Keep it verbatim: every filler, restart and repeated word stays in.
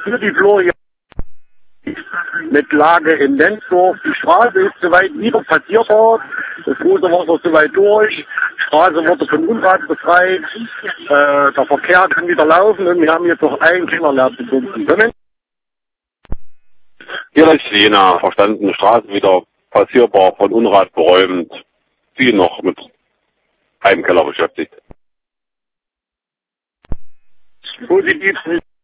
für die Florian mit Lage in Lenzdorf. Die Straße ist soweit wieder passierbar. Das große Wasser ist soweit durch. Die Straße wurde von Unrat befreit. Äh, der Verkehr kann wieder laufen und wir haben jetzt noch einen Kinderlärm gefunden. Hier ist Jena, verstanden, Straße wieder passierbar, von Unrat geräumt. Sie noch mit einem Keller beschäftigt. Positiv